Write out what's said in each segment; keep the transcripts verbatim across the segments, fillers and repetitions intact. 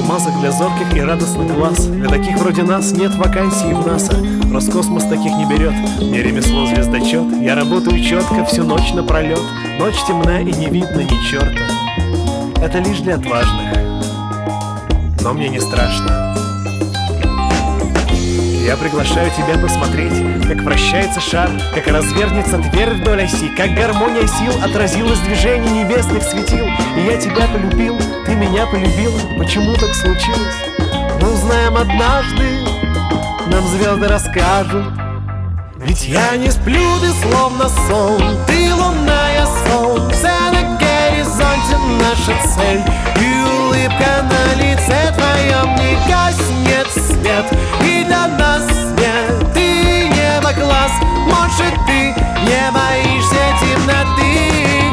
алмазах для зорких и радостных глаз. Для таких вроде нас нет вакансий в НАСА. Роскосмос таких не берет. Мне ремесло звездочет. Я работаю четко всю ночь напролет. Ночь темна и не видно ни черта. Это лишь для отважных, но мне не страшно. Я приглашаю тебя посмотреть, как вращается шар, как развернется дверь вдоль оси, как гармония сил отразилась в движении небесных светил. И я тебя полюбил, ты меня полюбила. Почему так случилось? Мы узнаем однажды, нам звезды расскажут. Ведь я не сплю, ты словно сон, ты лунное солнце, на горизонте наша цель. И улыбка на лице твоем не гаснет свет. И для нас свет, ты небо глаз. Может, ты не боишься темноты?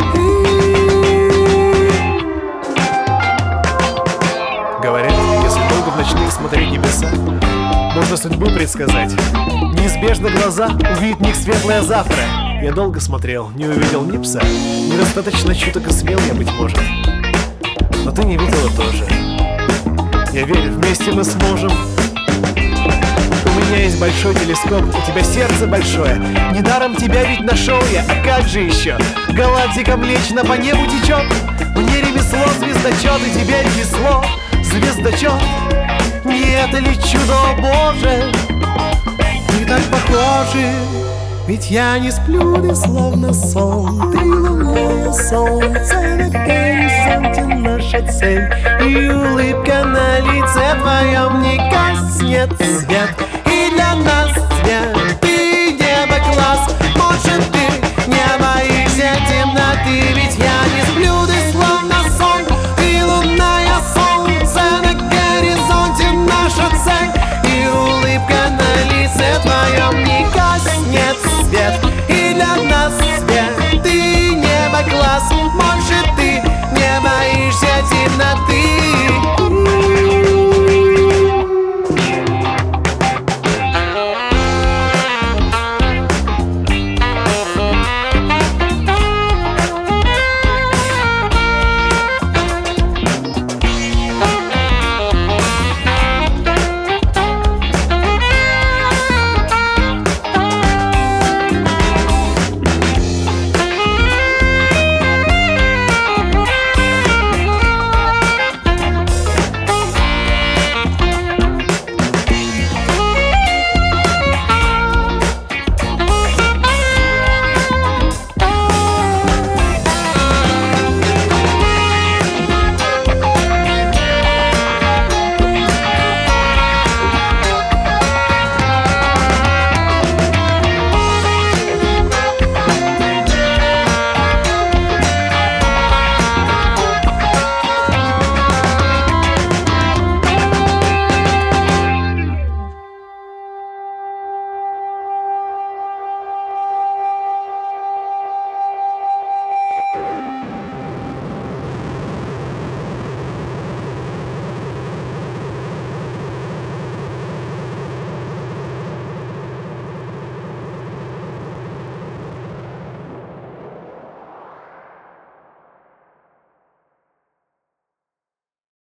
Говорят, если долго в ночных смотреть небеса, можно судьбу предсказать. Неизбежно глаза увидят в них светлое завтра. Я долго смотрел, не увидел ни пса. Недостаточно чуток и смел я, быть может. Но ты не видела тоже. Я верю, вместе мы сможем. У меня есть большой телескоп, у тебя сердце большое. Недаром тебя ведь нашел я, а как же еще? Галактика Млечна по небу течет. Мне ремесло звездочет, и тебе ремесло звездочет. Не это ли чудо, о Боже? Мы так похожи, ведь я не сплю, ты словно сон. Ты лунное солнце, на горизонте наша цель. И улыбка на лице твоем не гаснет свет. И для нас